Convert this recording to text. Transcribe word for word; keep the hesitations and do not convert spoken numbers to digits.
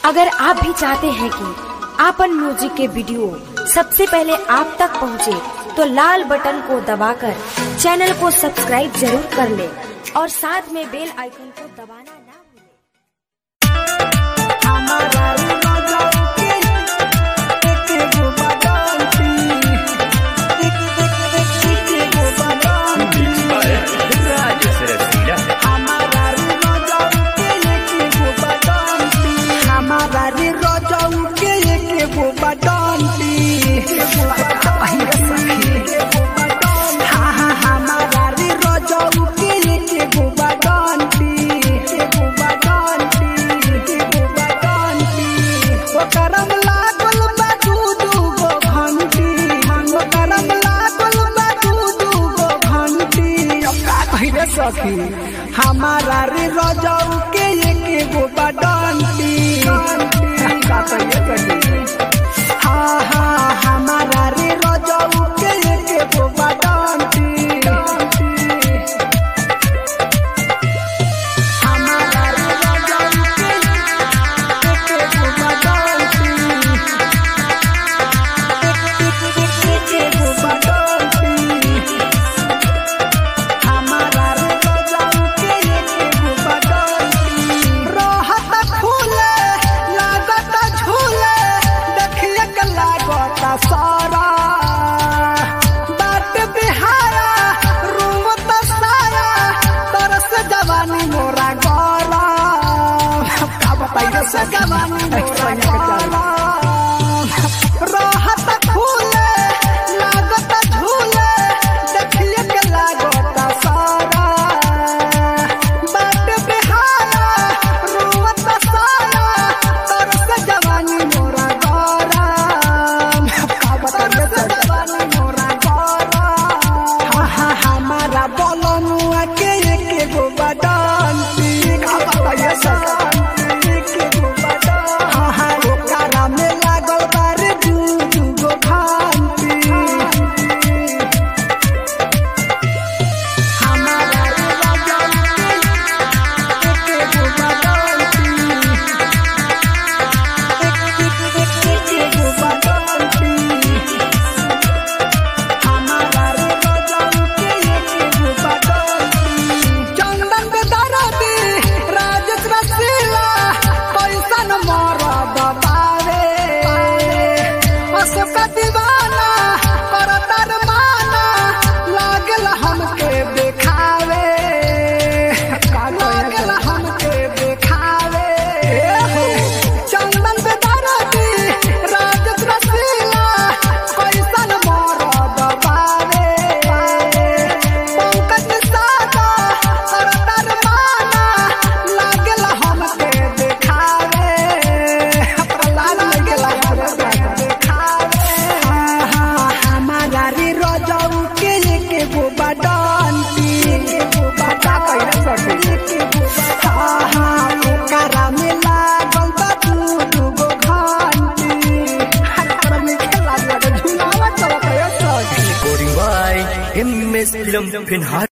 अगर आप भी चाहते हैं कि आपन म्यूजिक के वीडियो सबसे पहले आप तक पहुंचे, तो लाल बटन को दबाकर चैनल को सब्सक्राइब जरूर कर ले और साथ में बेल आइकन को दबाना ना भूलें। सखी हमारा रे रजाऊ के एक गो बडंती हाँ हाँ हमारा रे रजाऊ के एक गो बडंती हमारा रे रजाऊ के एक गो बडंती एक गो बडंती सारा बाट बिहारा रूम तो सारा तरस जवानी मोरा गौरा का बताइए जवानी मोरा गौरा राहत फूले लागत झूले देखिए के लागत सारा बाट बिहारा रूम तो सारा तरस जवानी मोरा गौरा हमारा बोलनुआ के एक गो बडंती ओकरा में लागल बारे दू दू गो घंटी हमारा एक गो बडंती एक गो बडंती दीवाना करतर माना लागल हमके देखावे लागल हमके देखावे चंदन बेदरदी राजत रसीला कैसन मरद पावे पंकज सादा करतर माना लागल हमके देखावे लागल हमके हमारा रे रजाऊ के एक गो बडंती हाँ हाँ ओकरा में लागल बा दू दू गो घंटी झुलावा चलत है सखी। Recording by M S Film Finhar।